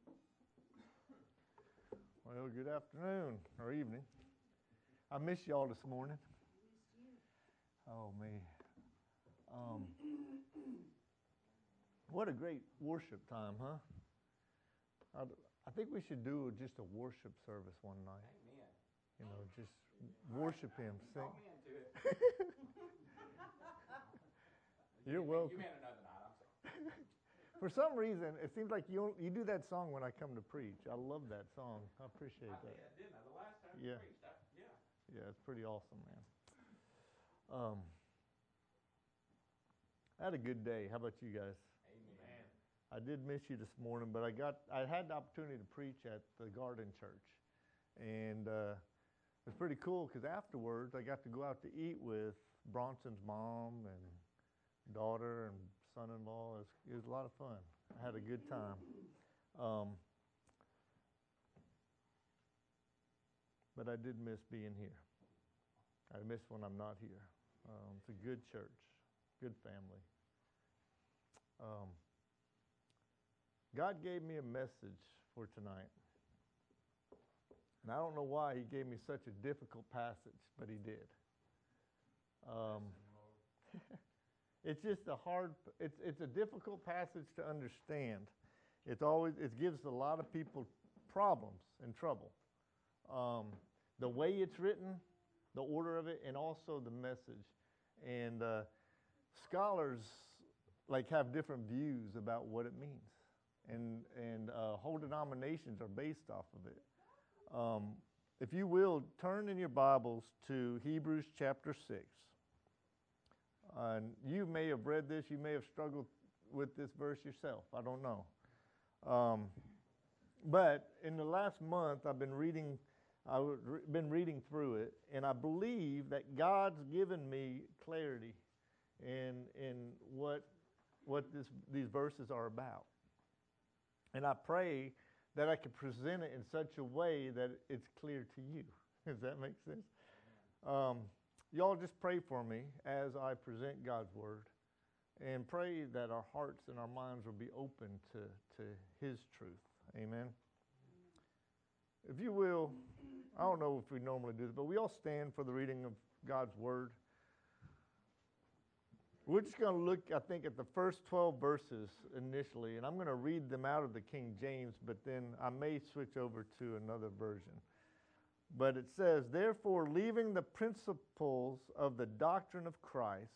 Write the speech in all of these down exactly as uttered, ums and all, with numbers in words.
Well, good afternoon or evening. I missed y'all this morning. Oh, me. Um, what a great worship time, huh? I, I think we should do just a worship service one night. Amen. You know, just worship Him, sing. Call me into it. You're you welcome. You meant another night. I'm sorry. For some reason, it seems like you you do that song when I come to preach. I love that song. I appreciate I that. did, didn't I? The last time Yeah. you preached, I, yeah. Yeah, it's pretty awesome, man. Um, I had a good day. How about you guys? Amen. I did miss you this morning, but I got I had the opportunity to preach at the Garden Church, and uh, it was pretty cool because afterwards I got to go out to eat with Bronson's mom and daughter and son-in-law. It was, it was a lot of fun. I had a good time. Um, but I did miss being here. I miss when I'm not here. Um, it's a good church, good family. Um, God gave me a message for tonight. And I don't know why He gave me such a difficult passage, but He did. Um, it's just a hard, it's it's a difficult passage to understand. It's always, it gives a lot of people problems and trouble. Um, the way it's written, the order of it, and also the message. And uh, scholars like have different views about what it means. And and uh, whole denominations are based off of it. Um, if you will, turn in your Bibles to Hebrews chapter six. Uh, and you may have read this, you may have struggled with this verse yourself. I don't know. Um, but in the last month, I've been reading, I've re- been reading through it, and I believe that God's given me clarity in in what what this these verses are about. And I pray that I can present it in such a way that it's clear to you. Does that make sense? Um, y'all just pray for me as I present God's Word, and pray that our hearts and our minds will be open to, to His truth. Amen. If you will, I don't know if we normally do this, but we all stand for the reading of God's Word. We're just going to look, I think, at the first twelve verses initially, and I'm going to read them out of the King James, but then I may switch over to another version. But it says, "Therefore, leaving the principles of the doctrine of Christ,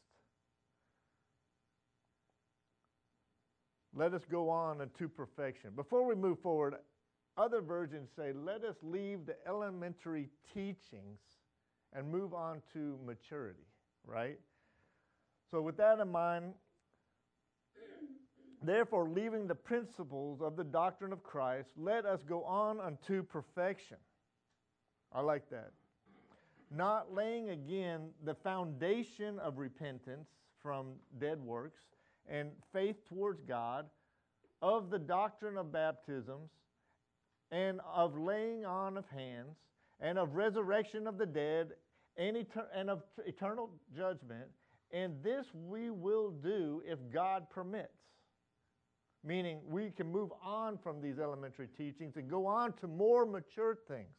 let us go on unto perfection." Before we move forward, other versions say, "Let us leave the elementary teachings and move on to maturity," right? So with that in mind, "Therefore, leaving the principles of the doctrine of Christ, let us go on unto perfection." I like that. "Not laying again the foundation of repentance from dead works and faith towards God, of the doctrine of baptisms, and of laying on of hands, and of resurrection of the dead, and, etern- and of t- eternal judgment. And this we will do if God permits." Meaning we can move on from these elementary teachings and go on to more mature things.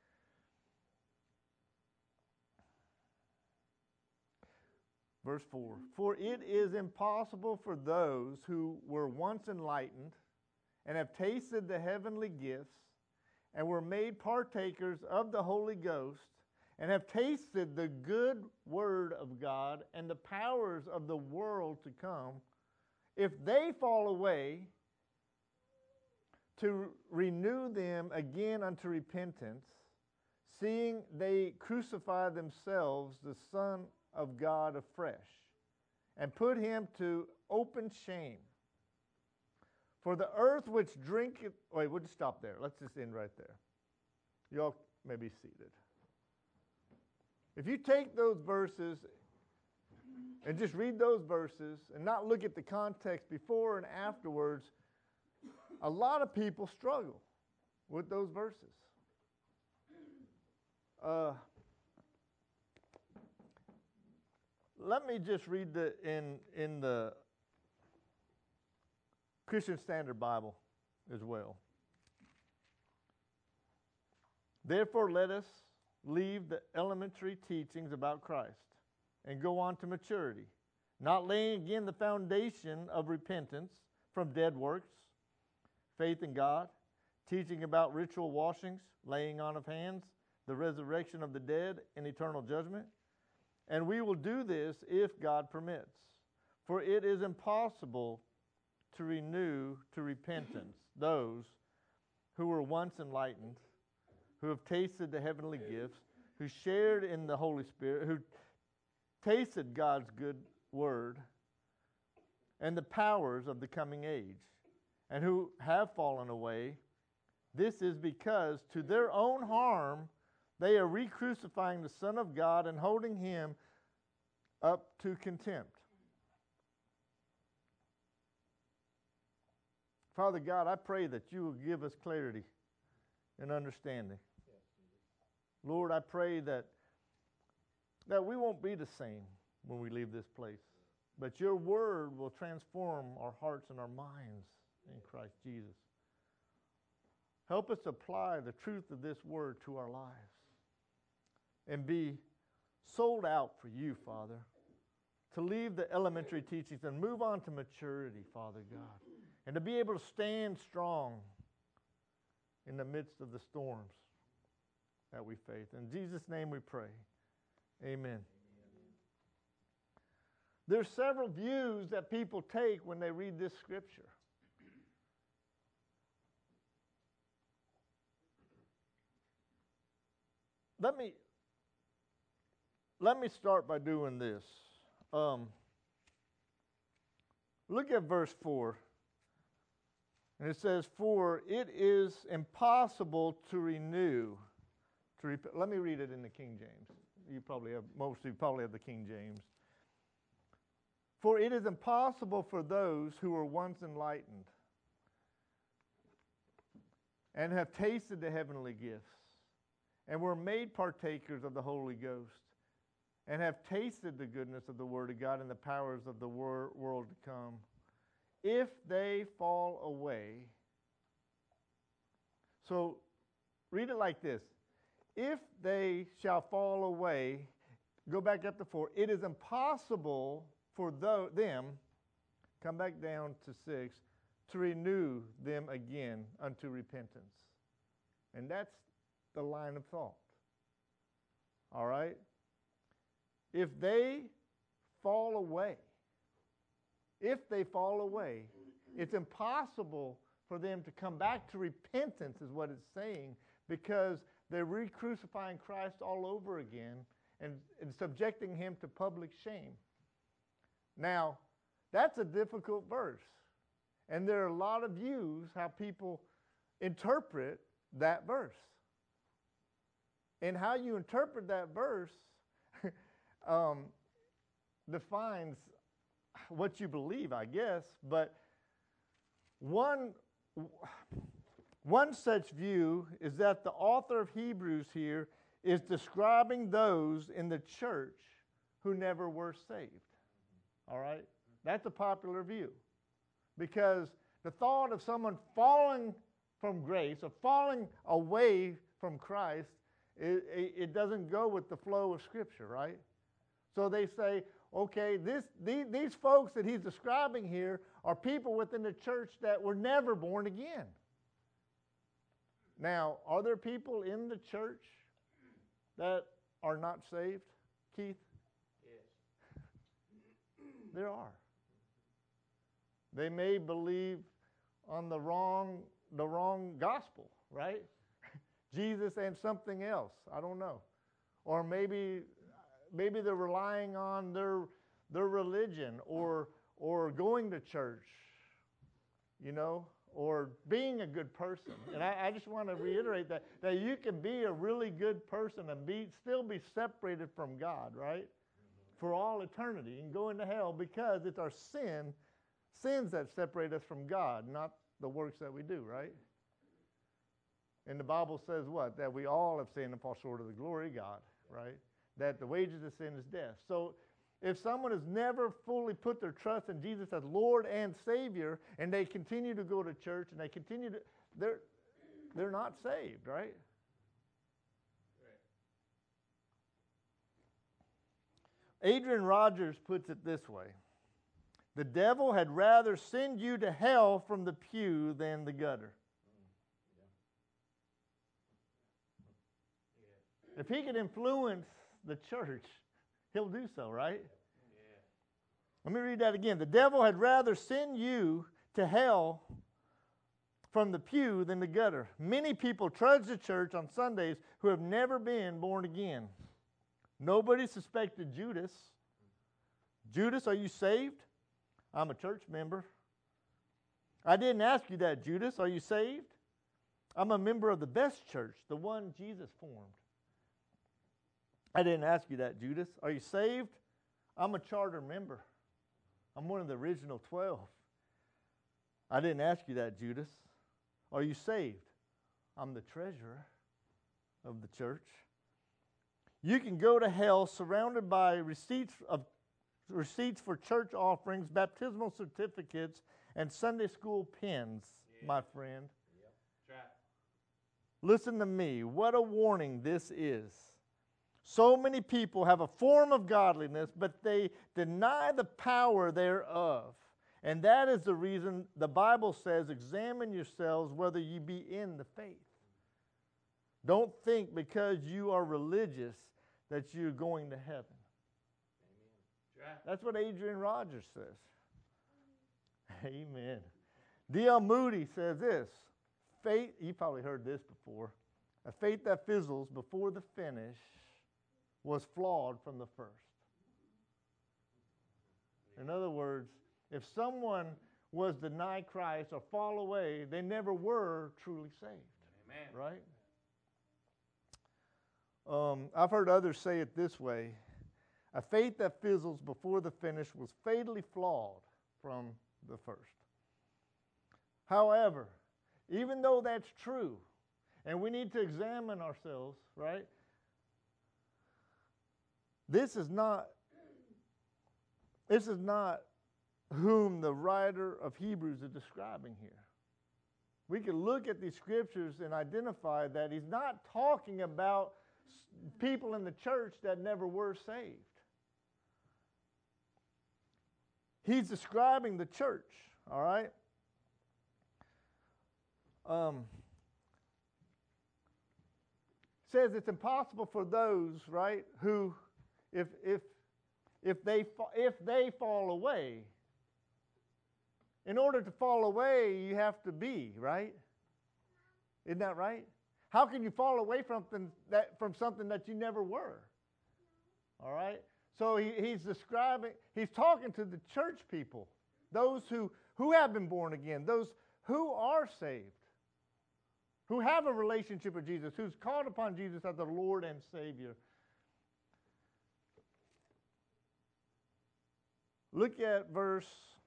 Verse four, "For it is impossible for those who were once enlightened and have tasted the heavenly gifts and were made partakers of the Holy Ghost and have tasted the good word of God and the powers of the world to come, if they fall away, to renew them again unto repentance, seeing they crucify themselves the Son of God afresh, and put Him to open shame. For the earth which drinketh..." Wait, we'll just stop there. Let's just end right there. Y'all may be seated. If you take those verses and just read those verses and not look at the context before and afterwards, a lot of people struggle with those verses. Uh, let me just read the in in the Christian Standard Bible as well. Therefore, let us leave the elementary teachings about Christ and go on to maturity, not laying again the foundation of repentance from dead works, faith in God, teaching about ritual washings, laying on of hands, the resurrection of the dead, and eternal judgment. And we will do this if God permits. For it is impossible to renew to repentance those who were once enlightened, who have tasted the heavenly gifts, who shared in the Holy Spirit, who tasted God's good word and the powers of the coming age, and who have fallen away. This is because to their own harm they are re-crucifying the Son of God and holding him up to contempt. Father God, I pray that you will give us clarity and understanding. Lord, I pray that, that we won't be the same when we leave this place, but your word will transform our hearts and our minds in Christ Jesus. Help us apply the truth of this word to our lives and be sold out for you, Father, to leave the elementary teachings and move on to maturity, Father God, and to be able to stand strong in the midst of the storms that we face. In Jesus' name we pray. Amen. There's several views that people take when they read this scripture. Let me let me start by doing this. Um, look at verse four. And it says, "For it is impossible to renew." To rep- Let me read it in the King James. You probably have, most of you probably have the King James. "For it is impossible for those who were once enlightened and have tasted the heavenly gifts and were made partakers of the Holy Ghost and have tasted the goodness of the Word of God and the powers of the wor- world to come, if they fall away." So read it like this. If they shall fall away, go back up to four. It is impossible for th- them, come back down to six, to renew them again unto repentance. And that's the line of thought. All right? If they fall away, if they fall away, it's impossible for them to come back to repentance, is what it's saying, because they're re-crucifying Christ all over again and, and subjecting him to public shame. Now, that's a difficult verse. And there are a lot of views how people interpret that verse. And how you interpret that verse um, defines what you believe, I guess. But one, one such view is that the author of Hebrews here is describing those in the church who never were saved. All right? That's a popular view. Because the thought of someone falling from grace or falling away from Christ, it, it doesn't go with the flow of Scripture, right? So they say, okay, this, these, these folks that he's describing here are people within the church that were never born again. Now, are there people in the church that are not saved, Keith? Yes. There are. They may believe on the wrong, the wrong gospel, right? Jesus and something else. I don't know. Or maybe, maybe they're relying on their their religion or or going to church, you know, or being a good person. And I, I just want to reiterate that that you can be a really good person and be still be separated from God, right? For all eternity and go into hell because it's our sin. Sins that separate us from God, not the works that we do, right? And the Bible says what? That we all have sinned and fall short of the glory of God, right? That the wages of sin is death. So if someone has never fully put their trust in Jesus as Lord and Savior, and they continue to go to church and they continue to, they're, they're not saved, right? Adrian Rogers puts it this way. The devil had rather send you to hell from the pew than the gutter. If he could influence the church, he'll do so, right? Yeah. Let me read that again. The devil had rather send you to hell from the pew than the gutter. Many people trudge to church on Sundays who have never been born again. Nobody suspected Judas. Judas, are you saved? I'm a church member. I didn't ask you that, Judas. Are you saved? I'm a member of the best church, the one Jesus formed. I didn't ask you that, Judas. Are you saved? I'm a charter member. I'm one of the original twelve. I didn't ask you that, Judas. Are you saved? I'm the treasurer of the church. You can go to hell surrounded by receipts of receipts for church offerings, baptismal certificates, and Sunday school pins, yeah. my friend. Yep. Trap. Listen to me. What a warning this is. So many people have a form of godliness, but they deny the power thereof. And that is the reason the Bible says, examine yourselves whether you be in the faith. Don't think because you are religious that you're going to heaven. Amen. That's what Adrian Rogers says. Amen. D L Moody says this, faith, you probably heard this before, a faith that fizzles before the finish was flawed from the first. In other words, if someone was deny Christ or fall away, they never were truly saved. Amen. Right? Um, I've heard others say it this way. A faith that fizzles before the finish was fatally flawed from the first. However, even though that's true, and we need to examine ourselves, right? This is not, this is not whom the writer of Hebrews is describing here. We can look at these scriptures and identify that he's not talking about people in the church that never were saved. He's describing the church, all right? Um, says it's impossible for those, right, who, if if if they if they fall away. In order to fall away, you have to be, right? Isn't that right? How can you fall away from something that from something that you never were? All right? So he, he's describing, he's talking to the church people, those who, who have been born again, those who are saved, who have a relationship with Jesus, who's called upon Jesus as the Lord and Savior. Look at verse,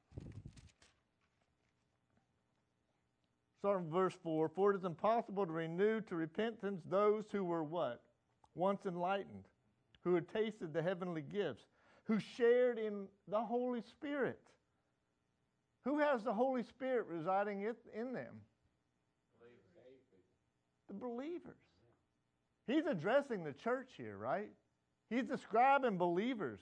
starting from verse four. For it is impossible to renew to repentance those who were what? Once enlightened, who had tasted the heavenly gifts, who shared in the Holy Spirit. Who has the Holy Spirit residing in them? The believers. He's addressing the church here, right? He's describing believers.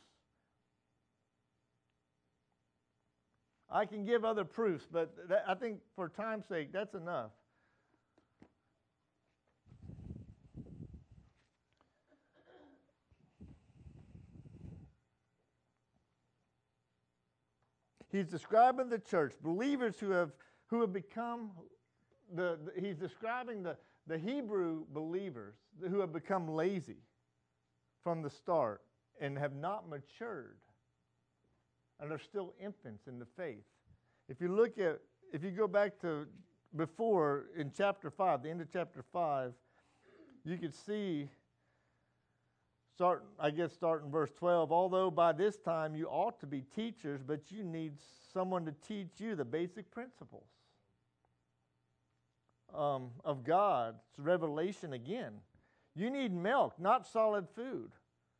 I can give other proofs, but that, I think for time's sake, that's enough. He's describing the church, believers who have who have become the, the he's describing the, the Hebrew believers who have become lazy from the start and have not matured and are still infants in the faith. If you look at, if you go back to before in chapter five, the end of chapter five, you could see, start, I guess start in verse twelve, although by this time you ought to be teachers, but you need someone to teach you the basic principles um, of God's revelation again. You need milk, not solid food.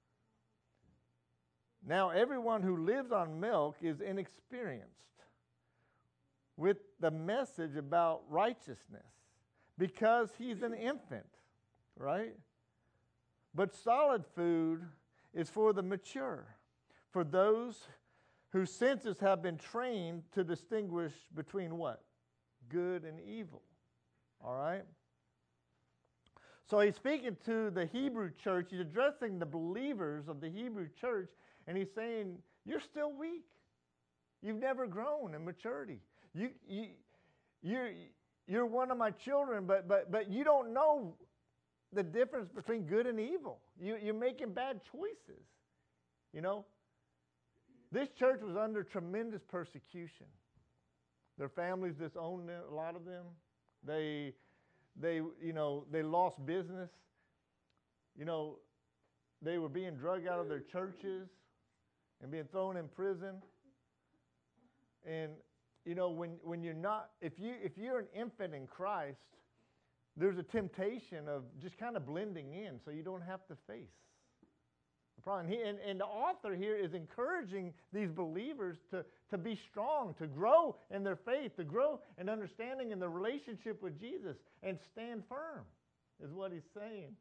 Now, everyone who lives on milk is inexperienced with the message about righteousness because he's an infant, right? But solid food is for the mature, for those whose senses have been trained to distinguish between what? Good and evil. All right? So he's speaking to the Hebrew church. He's addressing the believers of the Hebrew church, and he's saying, you're still weak. You've never grown in maturity. You, you, you're, you're one of my children, but, but, but you don't know the difference between good and evil. You, you're making bad choices. You know, this church was under tremendous persecution. Their families disowned them, a lot of them. They, they, you know, they lost business. You know, they were being drugged out of their churches and being thrown in prison. And, you know, when, when you're not, if, you, if you're an infant in Christ, there's a temptation of just kind of blending in so you don't have to face the problem. He, and, and the author here is encouraging these believers to, to be strong, to grow in their faith, to grow in understanding in their relationship with Jesus, and stand firm, is what he's saying.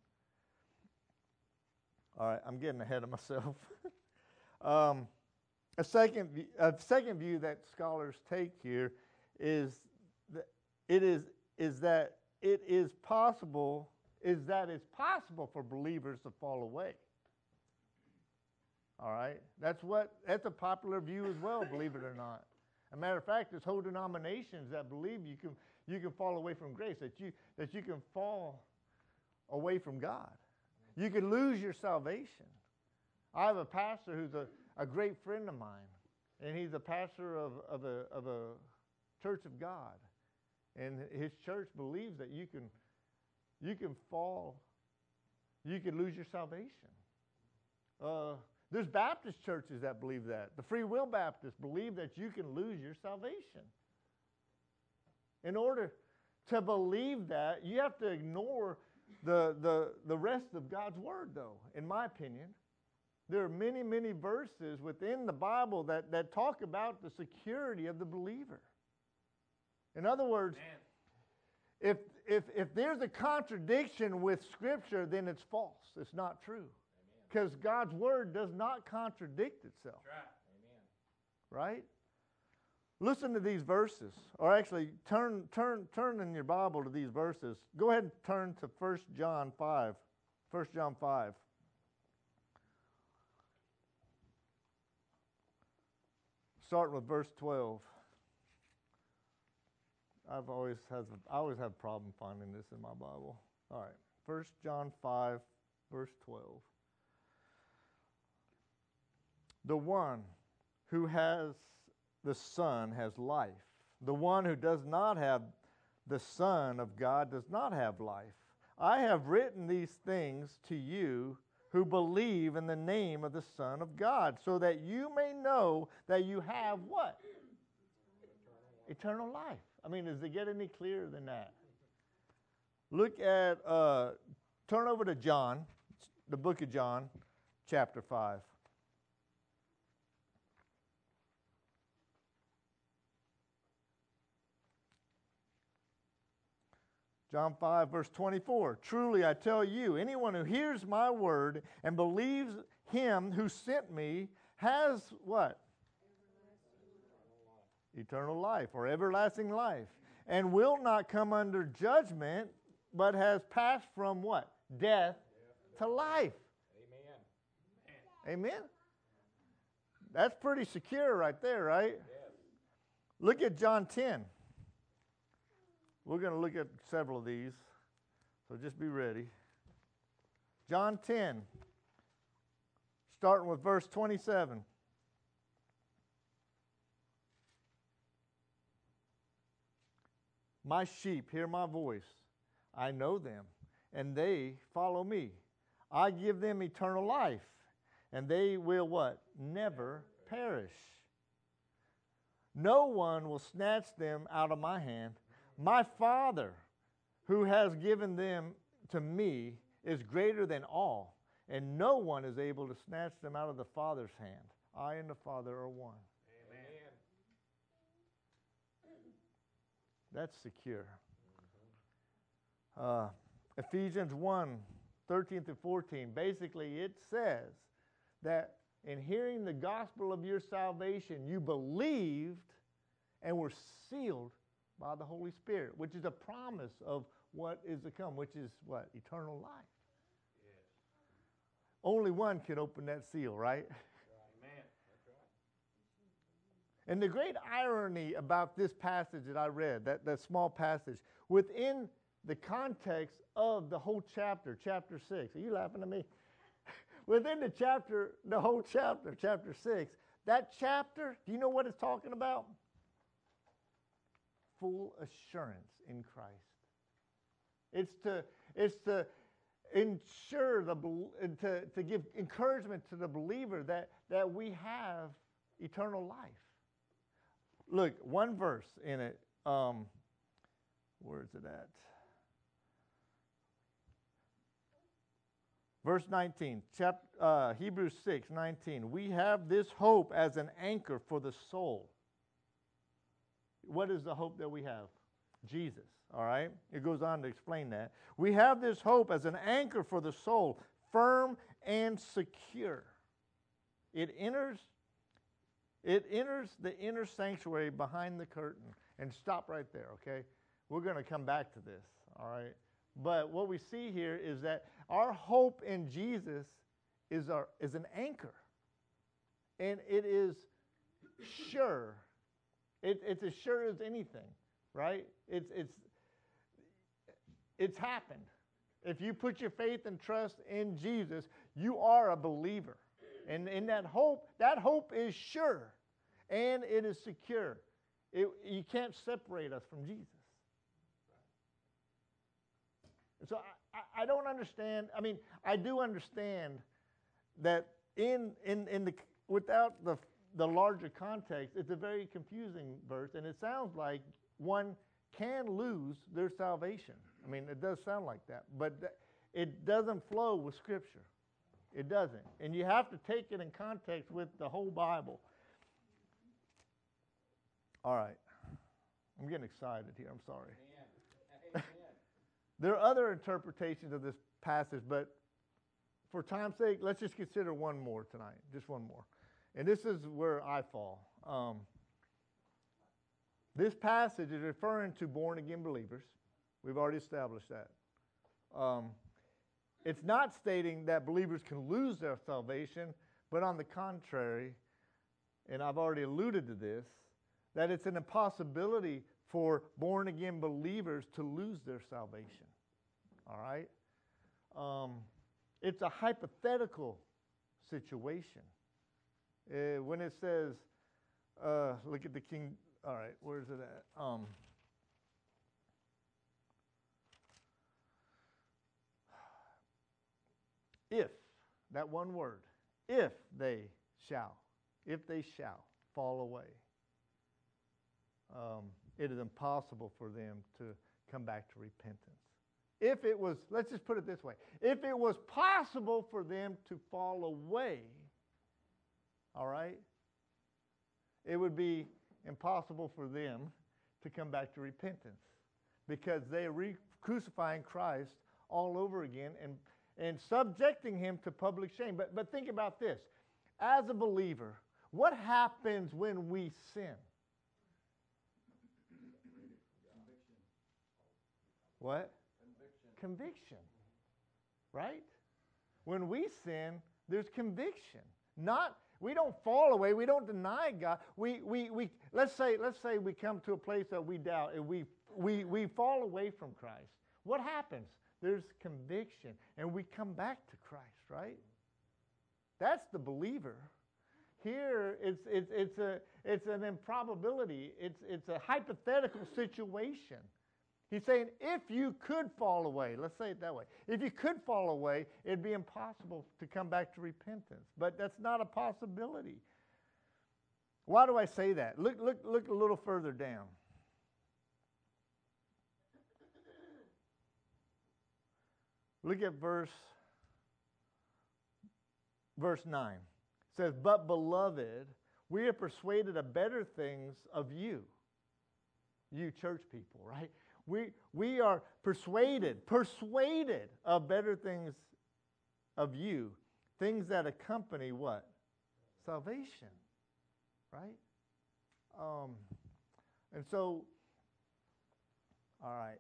All right, I'm getting ahead of myself. um, a, second, a second view that scholars take here is that it is, is that it is possible, is that it's possible for believers to fall away. All right? That's what, that's a popular view as well, believe it or not. As a matter of fact, there's whole denominations that believe you can, you can fall away from grace, that you, that you can fall away from God. You can lose your salvation. I have a pastor who's a, a great friend of mine, and he's a pastor of, of, a, of a church of God. And his church believes that you can, you can fall, you can lose your salvation. Uh, there's Baptist churches that believe that. The Free Will Baptists believe that you can lose your salvation. In order to believe that, you have to ignore the, the, the rest of God's Word, though, in my opinion. There are many, many verses within the Bible that, that talk about the security of the believer. In other words, if, if, if there's a contradiction with Scripture, then it's false. It's not true. Because God's Word does not contradict itself. Right. Right? Listen to these verses. Or actually, turn, turn, turn in your Bible to these verses. Go ahead and turn to First John five. First John five. Starting with verse twelve. I've always has I always have a problem finding this in my Bible. All right, First John five, verse twelve. The one who has the Son has life. The one who does not have the Son of God does not have life. I have written these things to you who believe in the name of the Son of God, so that you may know that you have what? Eternal life. I mean, does it get any clearer than that? Look at, uh, turn over to John, the book of John, chapter five. John five, verse twenty-four. Truly I tell you, anyone who hears my word and believes him who sent me has what? Eternal life, or everlasting life, and will not come under judgment, but has passed from what? Death to life. Amen. Amen. That's pretty secure right there, right? Yes. Look at John ten. We're going to look at several of these, so just be ready. John ten, starting with verse twenty-seven. My sheep hear my voice. I know them, and they follow me. I give them eternal life, and they will what? Never perish. No one will snatch them out of my hand. My Father, who has given them to me, is greater than all, and no one is able to snatch them out of the Father's hand. I and the Father are one. Amen. That's secure. Uh, Ephesians one, thirteen through fourteen, basically it says that in hearing the gospel of your salvation, you believed and were sealed by the Holy Spirit, which is a promise of what is to come, which is what? Eternal life. Yes. Only one can open that seal, right? Amen. That's right. And the great irony about this passage that I read, that, that small passage, within the context of the whole chapter, chapter six. Are you laughing at me? Within the chapter, the whole chapter, chapter six, that chapter, do you know what it's talking about? Full assurance in Christ. It's to, it's to ensure, the, to, to give encouragement to the believer that, that we have eternal life. Look, one verse in it, um, where is it at? Verse nineteen, chap, uh, Hebrews six, nineteen. We have this hope as an anchor for the soul. What is the hope that we have? Jesus, all right? It goes on to explain that. We have this hope as an anchor for the soul, firm and secure. It enters, it enters the inner sanctuary behind the curtain. And stop right there, okay? We're going to come back to this, all right? But what we see here is that our hope in Jesus is, our, is an anchor. And it is sure. It, it's as sure as anything, right? It's, it's, it's happened. If you put your faith and trust in Jesus, you are a believer. And in that hope, that hope is sure. And it is secure. It, you can't separate us from Jesus. So I, I, I don't understand. I mean, I do understand that in in in the without the the larger context, it's a very confusing verse, and it sounds like one can lose their salvation. I mean, it does sound like that, but th- it doesn't flow with Scripture. It doesn't, and you have to take it in context with the whole Bible. All right, I'm getting excited here. I'm sorry. Amen. Amen. There are other interpretations of this passage, but for time's sake, let's just consider one more tonight, just one more. And this is where I fall. Um, this passage is referring to born-again believers. We've already established that. Um, it's not stating that believers can lose their salvation, but on the contrary, and I've already alluded to this, that it's an impossibility for born-again believers to lose their salvation. All right? Um, it's a hypothetical situation. Uh, when it says, uh, look at the King, all right, where's it at? Um, if, that one word, if they shall, if they shall fall away. Um, it is impossible for them to come back to repentance. If it was, let's just put it this way, if it was possible for them to fall away, all right, it would be impossible for them to come back to repentance because they are re-crucifying Christ all over again and, and subjecting him to public shame. But, but think about this. As a believer, what happens when we sin? What? Conviction. Conviction. Right? When we sin, there's conviction. Not, we don't fall away, we don't deny God. We we we let's say let's say we come to a place that we doubt and we we we fall away from Christ. What happens? There's conviction and we come back to Christ, right? That's the believer. Here it's it's it's a it's an improbability. It's it's a hypothetical situation. He's saying if you could fall away, let's say it that way. If you could fall away, it'd be impossible to come back to repentance. But that's not a possibility. Why do I say that? Look, look, look a little further down. Look at verse, verse nine. It says, but beloved, we are persuaded of better things of you. You church people, right? We, we are persuaded, persuaded of better things of you, things that accompany what? salvation, right? Um, and so, all right.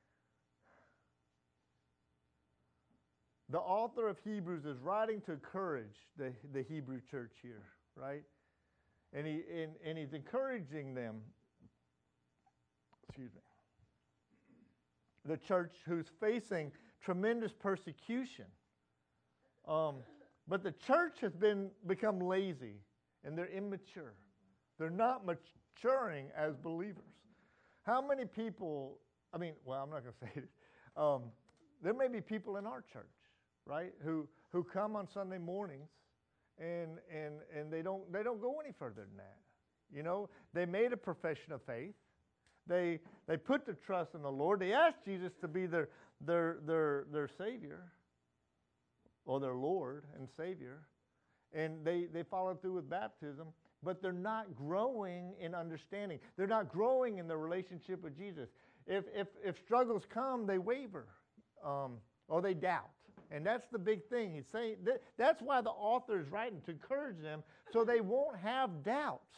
The author of Hebrews is writing to encourage the, the Hebrew church here, right? And, he, and, and he's encouraging them, excuse me, the church who's facing tremendous persecution. Um, but the church has been become lazy and they're immature. They're not maturing as believers. How many people, I mean, well, I'm not going to say it. Um, there may be people in our church, right, who who come on Sunday mornings and and and they don't they don't go any further than that. You know, they made a profession of faith. They they put their trust in the Lord. They asked Jesus to be their their their their Savior or their Lord and Savior. And they, they followed through with baptism, but they're not growing in understanding. They're not growing in their relationship with Jesus. If if if struggles come, they waver um, or they doubt. And that's the big thing. He's saying that, that's why the author is writing, to encourage them so they won't have doubts.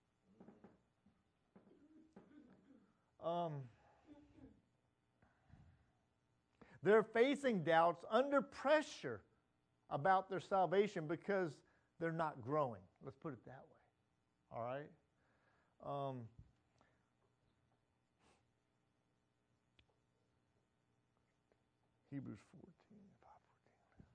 Um, they're facing doubts under pressure about their salvation because they're not growing. Let's put it that way. All right? Um, Hebrews fourteen, five, fourteen.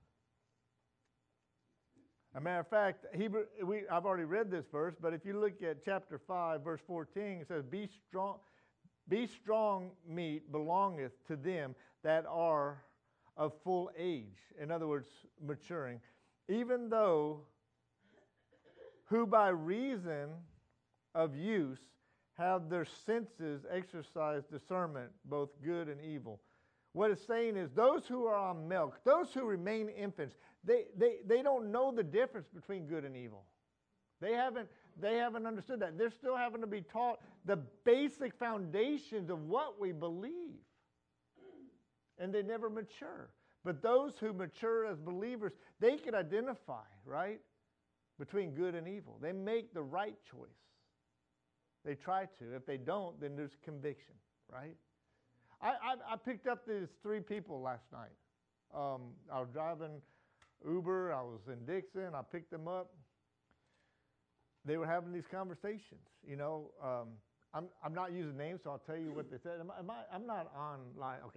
As a matter of fact, Hebrew, we, I've already read this verse, but if you look at chapter five, verse fourteen, it says, Be strong, be strong meat belongeth to them that are of full age. In other words, maturing. Even though who by reason of use have their senses exercise discernment, both good and evil. What it's saying is those who are on milk, those who remain infants, they, they, they don't know the difference between good and evil. They haven't, they haven't understood that. They're still having to be taught the basic foundations of what we believe. And they never mature. But those who mature as believers, they can identify, right, between good and evil. They make the right choice. They try to. If they don't, then there's conviction, right? I, I, I picked up these three people last night. Um, I was driving Uber. I was in Dixon. I picked them up. They were having these conversations. You know, um, I'm, I'm not using names, so I'll tell you what they said. Am I, am I, I'm not online. Okay.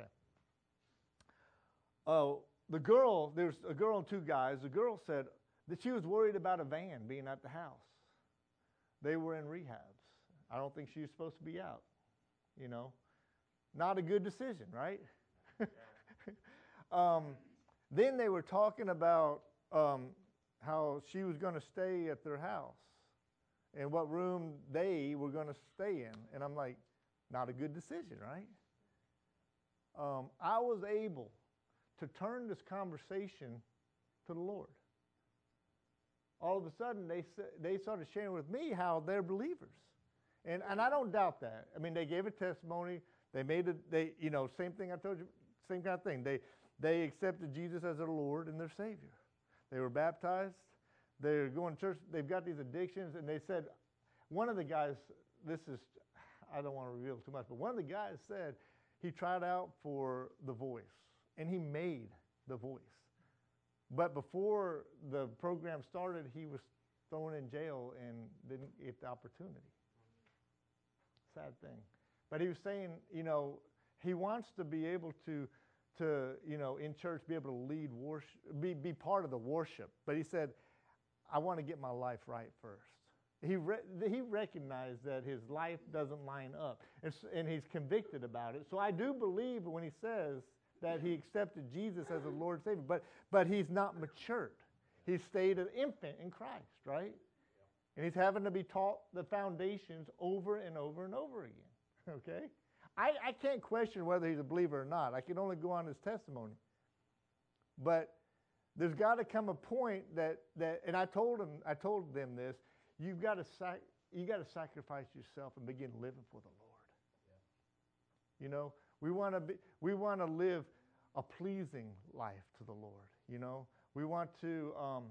Oh, the girl, there's a girl and two guys. The girl said that she was worried about a van being at the house. They were in rehabs. I don't think she was supposed to be out, you know. Not a good decision, right? um, then they were talking about um, how she was going to stay at their house and what room they were going to stay in. And I'm like, not a good decision, right? Um, I was able to turn this conversation to the Lord. All of a sudden, they they started sharing with me how they're believers, and and I don't doubt that. I mean, they gave a testimony. They made it. They you know same thing I told you, same kind of thing. They they accepted Jesus as their Lord and their Savior. They were baptized. They're going to church. They've got these addictions, and they said, one of the guys. This is, I don't want to reveal too much, but one of the guys said he tried out for The Voice. And he made The Voice. But before the program started, he was thrown in jail and didn't get the opportunity. Sad thing. But he was saying, you know, he wants to be able to, to you know, in church, be able to lead worship, be, be part of the worship. But he said, I want to get my life right first. He re- he recognized that his life doesn't line up, and, and he's convicted about it. So I do believe when he says that he accepted Jesus as a Lord and Savior, but, but he's not matured. He's stayed an infant in Christ, right? And he's having to be taught the foundations over and over and over again, okay? I, I can't question whether he's a believer or not. I can only go on his testimony. But there's got to come a point that, that and I told him, I told them this, you've got to sac- you got to sacrifice yourself and begin living for the Lord. Yeah. You know, we want to be, we want to live a pleasing life to the Lord. You know, we want to, um,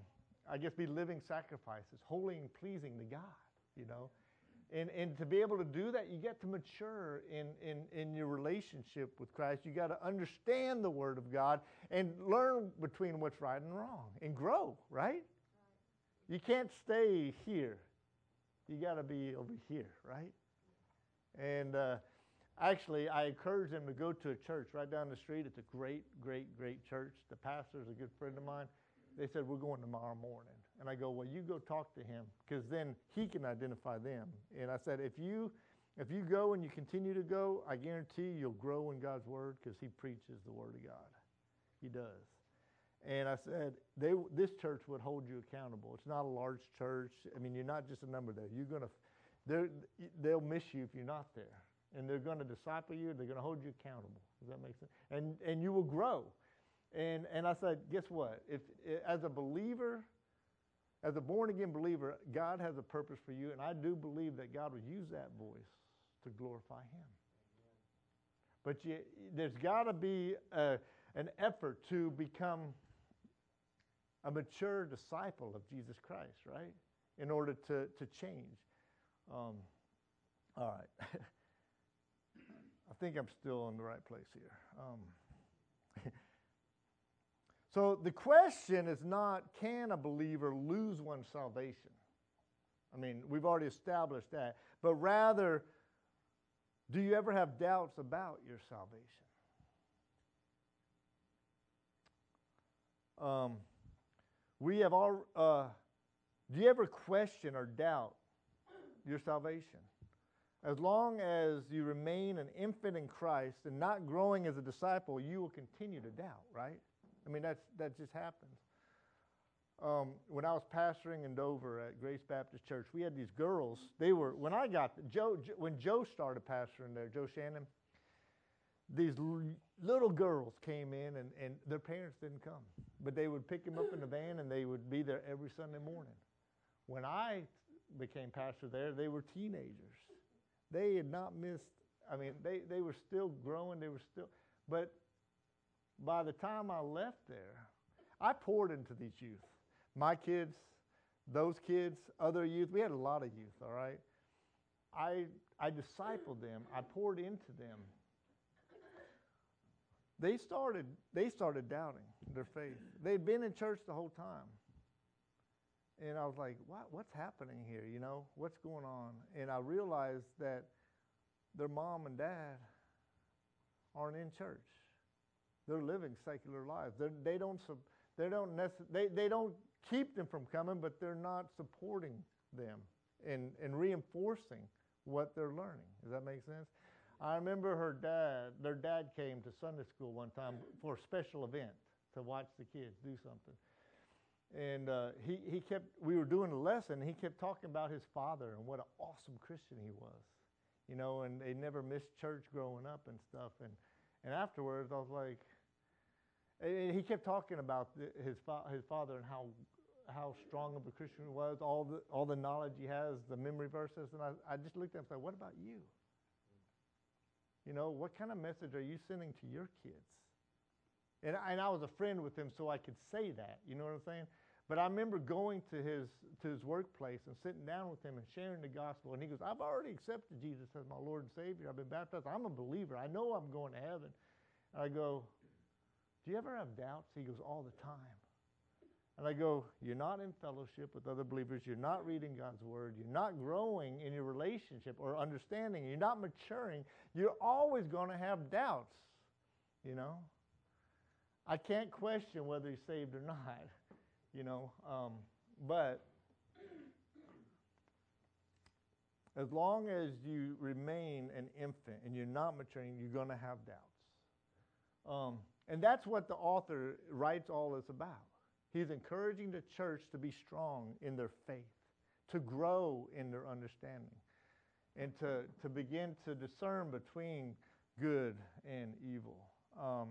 I guess, be living sacrifices, holy and pleasing to God, you know. And, and to be able to do that, you get to mature in, in, in your relationship with Christ. You got to understand the Word of God and learn between what's right and wrong and grow, right? You can't stay here. You got to be over here, right? And uh, actually, I encourage them to go to a church right down the street. It's a great, great, great church. The pastor's a good friend of mine. They said, we're going tomorrow morning. And I go, well, you go talk to him, because then he can identify them. And I said, if you if you go and you continue to go, I guarantee you'll grow in God's Word, because he preaches the Word of God. He does. And I said, they this church would hold you accountable. It's not a large church. I mean, you're not just a number there. You're gonna, they're, they'll miss you if you're not there. And they're going to disciple you. They're going to hold you accountable. Does that make sense? And and you will grow. And and I said, guess what? If, if as a believer, as a born-again believer, God has a purpose for you, and I do believe that God will use that voice to glorify Him. But you, there's got to be a, an effort to become a mature disciple of Jesus Christ, right? In order to, to change. Um, all right. I think I'm still in the right place here. Um, So the question is not, can a believer lose one's salvation? I mean, we've already established that. But rather, do you ever have doubts about your salvation? Um, we have all. Uh, do you ever question or doubt your salvation? As long as you remain an infant in Christ and not growing as a disciple, you will continue to doubt, right? I mean, that's, that just happens. Um, when I was pastoring in Dover at Grace Baptist Church, we had these girls. They were, when I got, Joe, when Joe started pastoring there, Joe Shannon, these l- little girls came in and, and their parents didn't come. But they would pick them up in the van and they would be there every Sunday morning. When I became pastor there, they were teenagers. They had not missed, I mean, they, they were still growing. They were still, but by the time I left there, I poured into these youth. My kids, those kids, other youth. We had a lot of youth, all right? I, I discipled them. I poured into them. They started, they started doubting their faith. They'd been in church the whole time. And I was like, what, what's happening here, you know? What's going on? And I realized that their mom and dad aren't in church. They're living secular lives. They're, they don't, they don't necess- they, they don't keep them from coming, but they're not supporting them and, and reinforcing what they're learning. Does that make sense? I remember her dad, their dad came to Sunday school one time for a special event to watch the kids do something. And uh, he, he kept, we were doing a lesson, and he kept talking about his father and what an awesome Christian he was. You know, and they never missed church growing up and stuff. And, and afterwards, I was like, and he kept talking about the, his, fa- his father and how how strong of a Christian he was, all the all the knowledge he has, the memory verses. And I, I just looked at him and said, what about you? You know, what kind of message are you sending to your kids? And, and I was a friend with him, so I could say that. You know what I'm saying? But I remember going to his to his workplace and sitting down with him and sharing the gospel. And he goes, I've already accepted Jesus as my Lord and Savior. I've been baptized. I'm a believer. I know I'm going to heaven. And I go, do you ever have doubts? He goes, all the time. And I go, you're not in fellowship with other believers. You're not reading God's Word. You're not growing in your relationship or understanding. You're not maturing. You're always going to have doubts, you know. I can't question whether he's saved or not, you know. Um, but as long as you remain an infant and you're not maturing, you're going to have doubts. Um, and that's what the author writes all this about. He's encouraging the church to be strong in their faith, to grow in their understanding, and to, to begin to discern between good and evil. Um,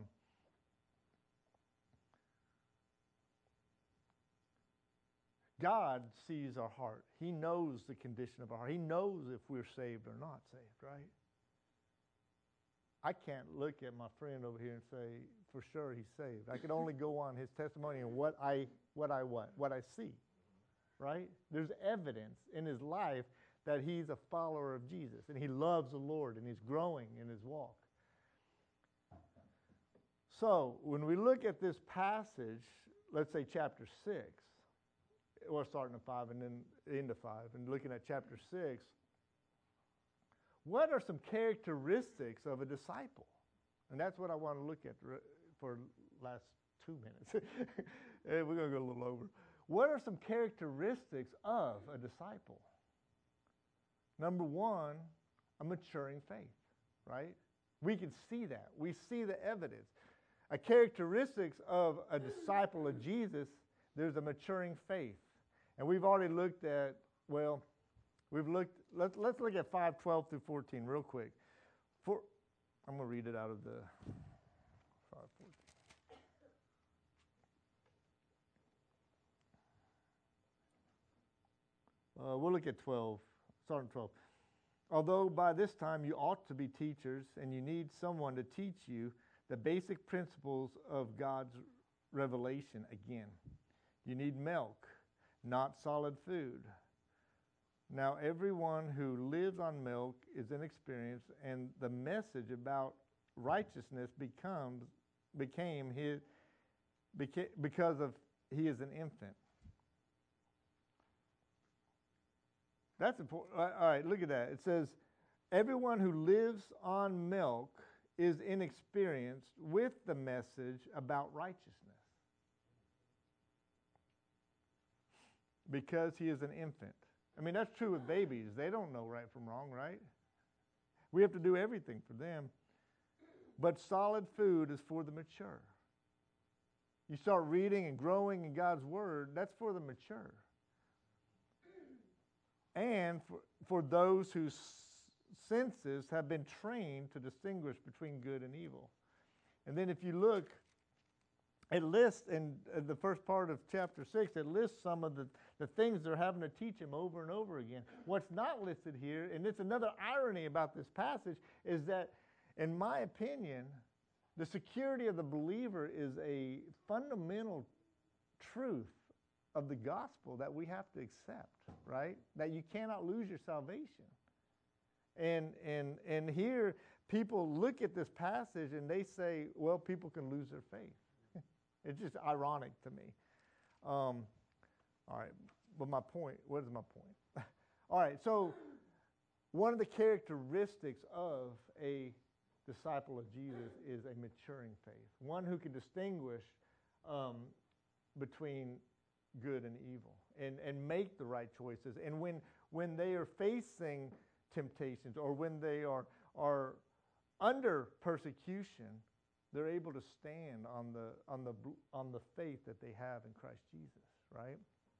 God sees our heart. He knows the condition of our heart. He knows if we're saved or not saved, right? I can't look at my friend over here and say, for sure he's saved. I can only go on his testimony and what I, what I what, what I see, right? There's evidence in his life that he's a follower of Jesus and he loves the Lord and he's growing in his walk. So when we look at this passage, let's say chapter six, or starting at five and then into five, and looking at chapter six, what are some characteristics of a disciple? And that's what I want to look at for last two minutes. We're going to go a little over. What are some characteristics of a disciple? Number one, a maturing faith, right? We can see that. We see the evidence. A characteristics of a disciple of Jesus, there's a maturing faith. And we've already looked at, well, we've looked, let's, let's look at five twelve through fourteen real quick. For, I'm going to read it out of the five fourteen. Uh, we'll look at twelve, starting twelve. Although by this time you ought to be teachers and you need someone to teach you the basic principles of God's revelation again. You need milk, not solid food. Now everyone who lives on milk is inexperienced, and the message about righteousness becomes became his beca- because of he is an infant. That's important. All right, look at that. It says, everyone who lives on milk is inexperienced with the message about righteousness because he is an infant. I mean, that's true with babies. They don't know right from wrong, right? We have to do everything for them. But solid food is for the mature. You start reading and growing in God's Word, that's for the mature. And for, for those whose senses have been trained to distinguish between good and evil. And then if you look, it lists in the first part of chapter six, it lists some of the, the things they're having to teach him over and over again. What's not listed here, and it's another irony about this passage, is that, in my opinion, the security of the believer is a fundamental truth of the gospel that we have to accept, right? That you cannot lose your salvation. And and and here, people look at this passage and they say, well, people can lose their faith. It's just ironic to me. Um, all right, but my point, what is my point? All right, so one of the characteristics of a disciple of Jesus is a maturing faith, one who can distinguish um, between good and evil and, and make the right choices. And when when they are facing temptations or when they are, are under persecution, they're able to stand on the on the on the faith that they have in Christ Jesus, right?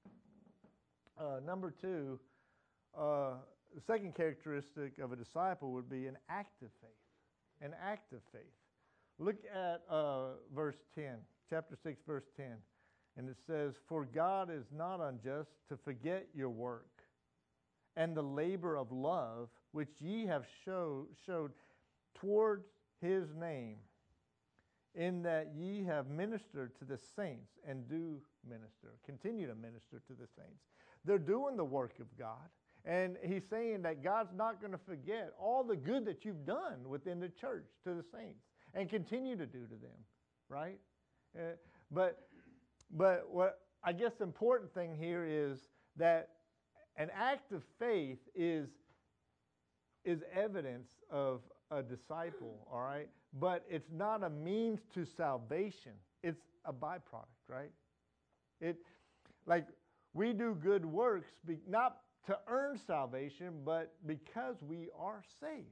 Uh, number two, uh, the second characteristic of a disciple would be an active faith, an active faith. Look at uh, verse ten, chapter six, verse ten, and it says, "For God is not unjust to forget your work and the labor of love which ye have show, showed towards his name, in that ye have ministered to the saints," and do minister, continue to minister to the saints. They're doing the work of God. And he's saying that God's not going to forget all the good that you've done within the church to the saints and continue to do to them, right? Uh, but, but what I guess the important thing here is that an act of faith is, is evidence of a disciple, all right? But it's not a means to salvation. It's a byproduct, right? It, like, we do good works, be, not to earn salvation, but because we are saved.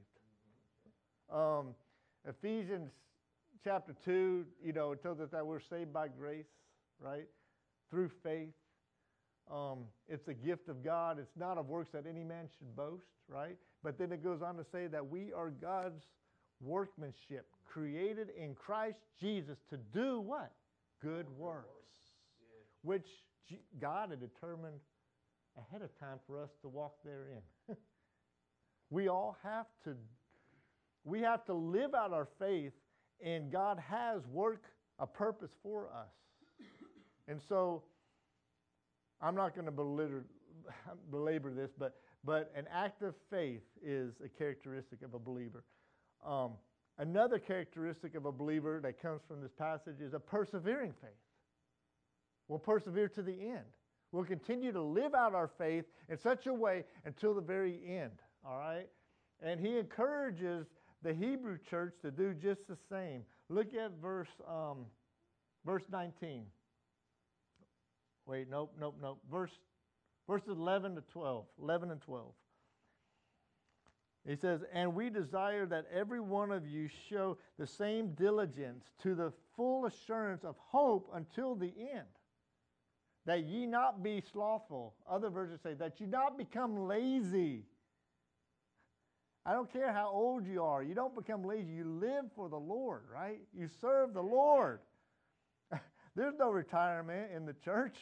Um, Ephesians chapter two, you know, it tells us that we're saved by grace, right? Through faith. Um, it's a gift of God. It's not of works that any man should boast, right? But then it goes on to say that we are God's workmanship, created in Christ Jesus to do what? Good works, yes. Which God had determined ahead of time for us to walk therein. We all have to we have to live out our faith, and God has work, a purpose for us. And so, I'm not going to belabor, belabor this, but, but an act of faith is a characteristic of a believer. Um, another characteristic of a believer that comes from this passage is a persevering faith. We'll persevere to the end. We'll continue to live out our faith in such a way until the very end, all right? And he encourages the Hebrew church to do just the same. Look at verse, um, verse nineteen. Wait, nope, nope, nope. Verse, verses eleven to twelve. eleven and twelve. He says, and we desire that every one of you show the same diligence to the full assurance of hope until the end, that ye not be slothful. Other versions say that you not become lazy. I don't care how old you are. You don't become lazy. You live for the Lord, right? You serve the Lord. There's no retirement in the church.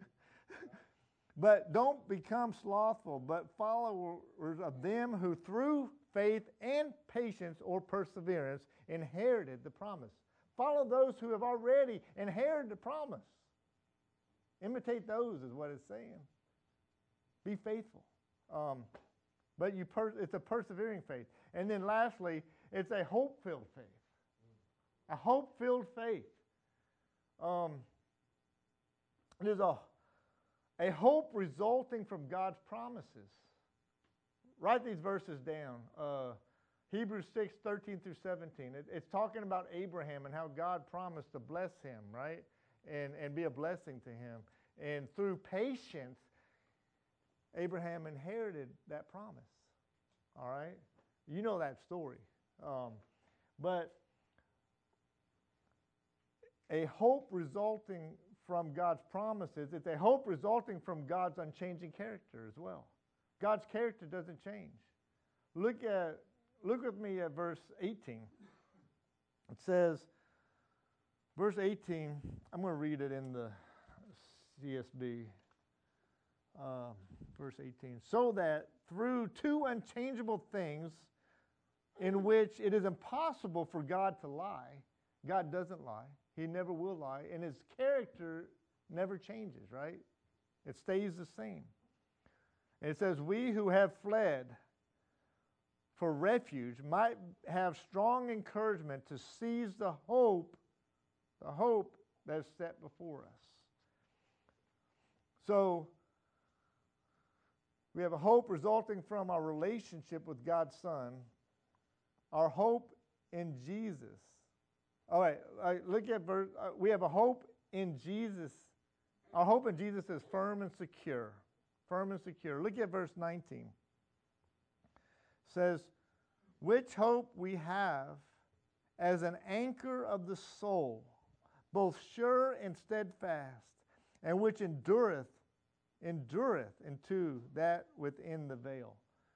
But don't become slothful, but followers of them who through faith and patience or perseverance inherited the promise. Follow those who have already inherited the promise. Imitate those is what it's saying. Be faithful. Um, but you per- it's a persevering faith. And then lastly, it's a hope-filled faith. A hope-filled faith. Um, there's a, a hope resulting from God's promises. Write these verses down. Uh, Hebrews six, thirteen through seventeen. It, it's talking about Abraham and how God promised to bless him, right? And, and be a blessing to him. And through patience, Abraham inherited that promise. All right? You know that story. Um, but a hope resulting from God's promises, it's a hope resulting from God's unchanging character as well. God's character doesn't change. Look at look with me at verse eighteen. It says, verse eighteen, I'm going to read it in the C S B. Uh, verse eighteen. So that through two unchangeable things in which it is impossible for God to lie, God doesn't lie. He never will lie. And his character never changes, right? It stays the same. And it says, we who have fled for refuge might have strong encouragement to seize the hope, the hope that's set before us. So, we have a hope resulting from our relationship with God's Son, our hope in Jesus. All right, all right look at verse. Uh, we have a hope in Jesus. Our hope in Jesus is firm and secure. Firm and secure. Look at verse nineteen. It says, which hope we have as an anchor of the soul, both sure and steadfast, and which endureth, endureth into that within the veil.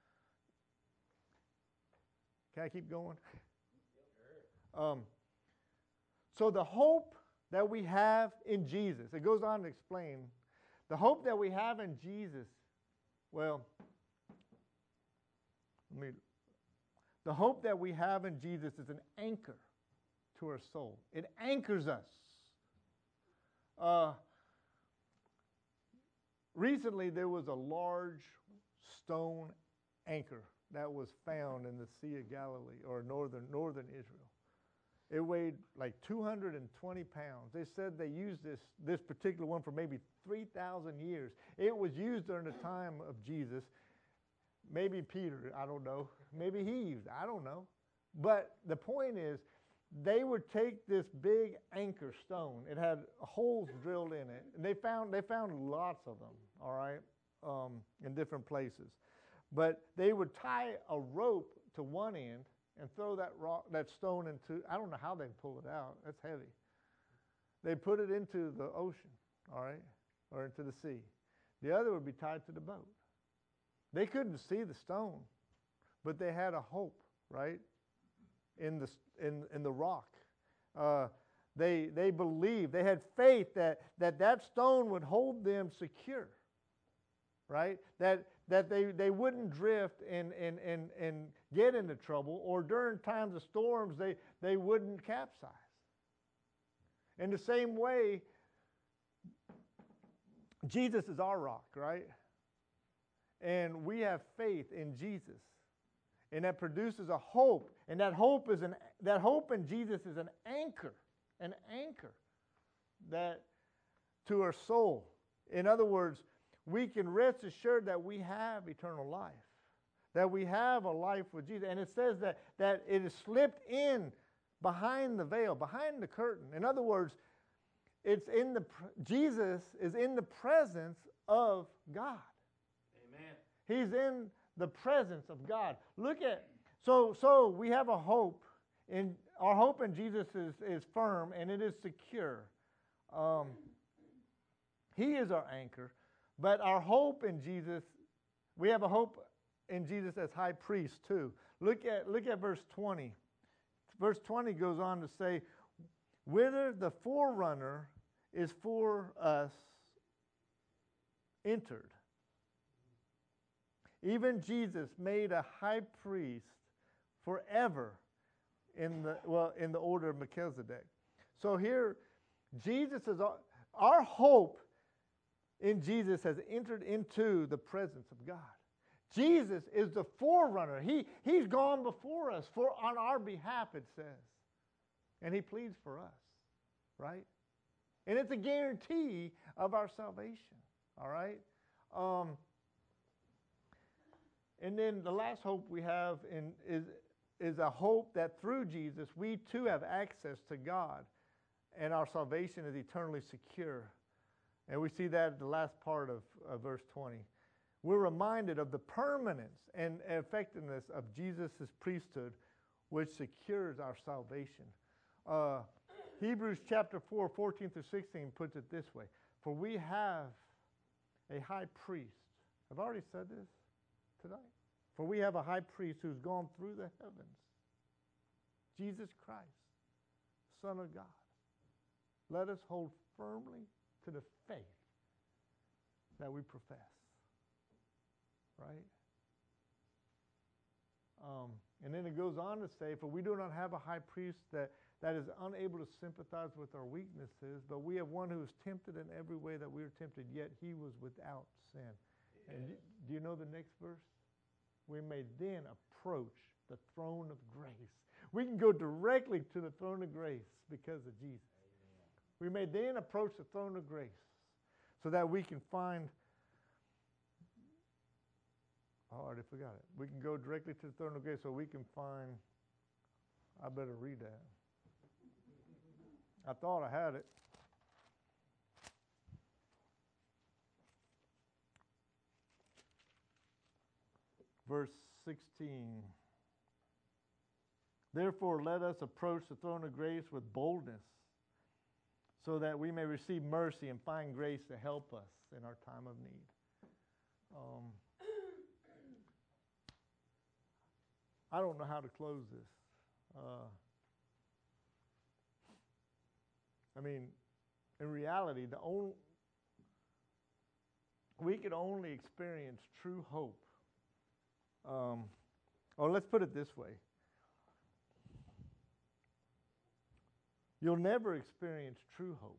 Can I keep going? Um, so the hope that we have in Jesus, it goes on to explain, the hope that we have in Jesus, well, let me, the hope that we have in Jesus is an anchor to our soul. It anchors us. Uh, recently, there was a large stone anchor that was found in the Sea of Galilee, or northern northern Israel. It weighed like two hundred twenty pounds. They said they used this, this particular one for maybe three thousand years. It was used during the time of Jesus. Maybe Peter, I don't know. Maybe he used it, I don't know. But the point is, they would take this big anchor stone. It had holes drilled in it. And they found, they found lots of them, all right, um, in different places. But they would tie a rope to one end and throw that rock, that stone into, I don't know how they'd pull it out. That's heavy. They'd put it into the ocean, all right, or into the sea. The other would be tied to the boat. They couldn't see the stone, but they had a hope, right, in the, in, in the rock. Uh, they, they believed, they had faith that, that that stone would hold them secure, right? That, that they, they wouldn't drift and, and, and, and get into trouble, or during times of storms, they, they wouldn't capsize. In the same way, Jesus is our rock, right? And we have faith in Jesus. And that produces a hope. And that hope is an that hope in Jesus is an anchor, an anchor that to our soul. In other words, we can rest assured that we have eternal life, that we have a life with Jesus. And it says that, that it is slipped in behind the veil, behind the curtain. In other words, it's in the Jesus is in the presence of God. Amen. He's in the presence of God. Look at so so we have a hope in our hope in Jesus is, is firm and it is secure. Um, he is our anchor, but our hope in Jesus, we have a hope in Jesus as high priest too. Look at look at verse twenty. Verse twenty goes on to say, "Whither the forerunner is for us entered. Even Jesus made a high priest forever in the well in the order of Melchizedek." So here, Jesus is our, our hope in Jesus has entered into the presence of God. Jesus is the forerunner. He, he's gone before us for on our behalf, it says. And he pleads for us, right? And it's a guarantee of our salvation, all right? Um, and then the last hope we have in, is, is a hope that through Jesus, we too have access to God, and our salvation is eternally secure. And we see that at the last part of, of verse twenty. We're reminded of the permanence and effectiveness of Jesus' priesthood, which secures our salvation. Uh, Hebrews chapter four, fourteen through sixteen puts it this way. For we have a high priest. I've already said this tonight. For we have a high priest who's gone through the heavens. Jesus Christ, Son of God. Let us hold firmly to the faith that we profess. Right? Um, and then it goes on to say, for we do not have a high priest that, that is unable to sympathize with our weaknesses, but we have one who is tempted in every way that we are tempted, yet he was without sin. Yeah. And do you know the next verse? We may then approach the throne of grace. We can go directly to the throne of grace because of Jesus. Amen. We may then approach the throne of grace so that we can find... Oh, I already forgot it. We can go directly to the throne of grace so we can find... I better read that. I thought I had it. Verse sixteen. Therefore, let us approach the throne of grace with boldness, so that we may receive mercy and find grace to help us in our time of need. Um, I don't know how to close this. Uh, I mean, in reality, the only we can only experience true hope. Um, or let's put it this way. You'll never experience true hope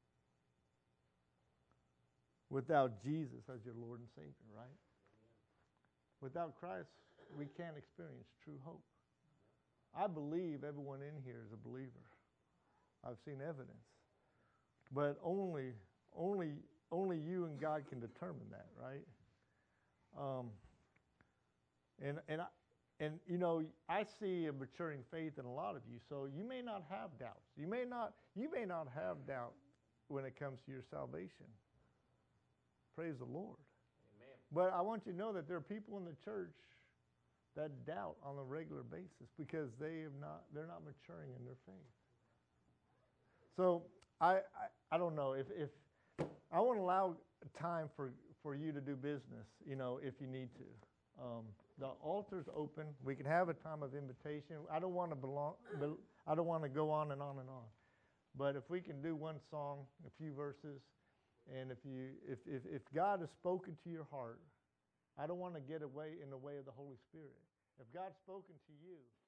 without Jesus as your Lord and Savior, right? Without Christ, we can't experience true hope. I believe everyone in here is a believer. I've seen evidence. But only, only, only you and God can determine that, right? Um, and and I, and you know, I see a maturing faith in a lot of you. So you may not have doubts. You may not. You may not have doubt when it comes to your salvation. Praise the Lord. Amen. But I want you to know that there are people in the church that doubt on a regular basis because they have not. They're not maturing in their faith. So I I, I don't know if if I want to allow time for for you to do business. You know, if you need to. Um, the altar's open. We can have a time of invitation. I don't want to belong. Be, I don't want to go on and on and on. But if we can do one song, a few verses, and if you if if, if God has spoken to your heart, I don't want to get away in the way of the Holy Spirit. If God's spoken to you,